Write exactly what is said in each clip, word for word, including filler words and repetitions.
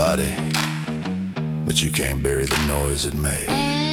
body, but you can't bury the noise it made.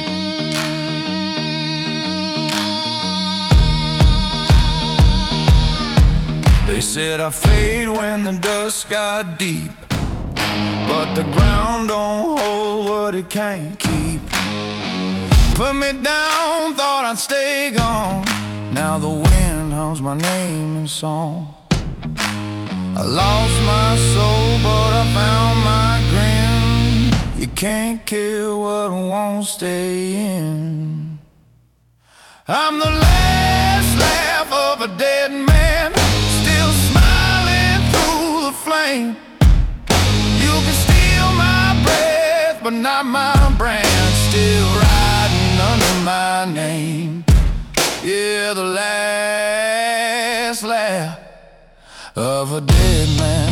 They said I fade when the dust got deep, but the ground don't hold what it can't keep. Put me down, thought I'd stay gone. Now the wind hums my name in song. I lost my soul, but I found my grin. You can't kill what won't stay in. I'm the last laugh of a dead man, still smiling through the flame. You can steal my breath, but not my brand. Still riding under my name. Yeah, the last laugh of a dead man.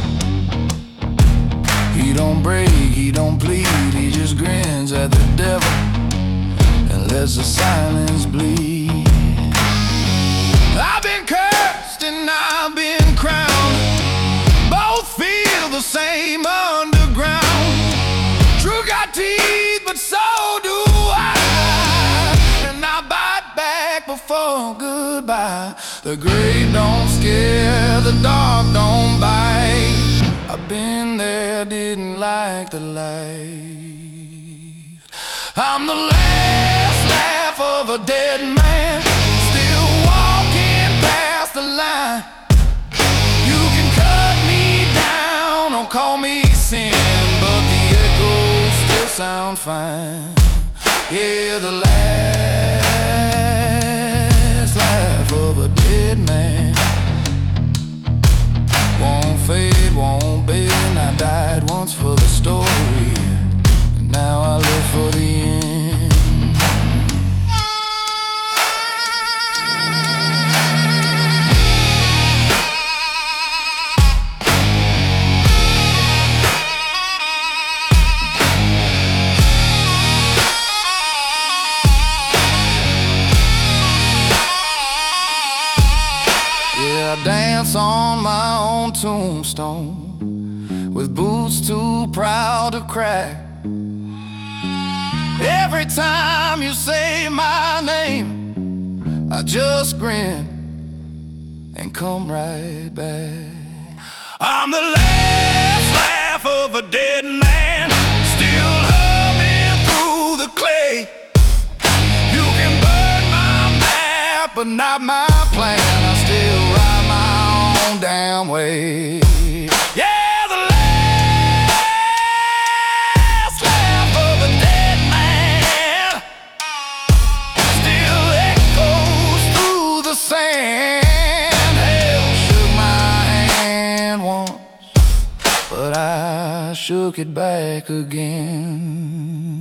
He don't break, he don't plead, he just grins at the devil and lets the silence bleed. I've been cursed and I've been crowned, both feel the same underground. True got teeth, but so do I, and I bite back before goodbye. The grave don't scare, the dark don't bite. I've been there, didn't like the life. I'm the last laugh of a dead man, still walking past the line. You can cut me down or call me sin, but the echoes still sound fine. Yeah, the last laugh of a dead man won't fade, won't bend. I died once for the story, and now I live for the end. Yeah, I dance on my own tombstone with boots too proud to crack. Every time you say my name, I just grin and come right back. I'm the last laugh of a dead man, still humming through the clay. You can burn my map, but not my plan. I still ride my own damn way. Yeah, the last laugh of a dead man still echoes through the sand. Hell shook my hand once, but I shook it back again.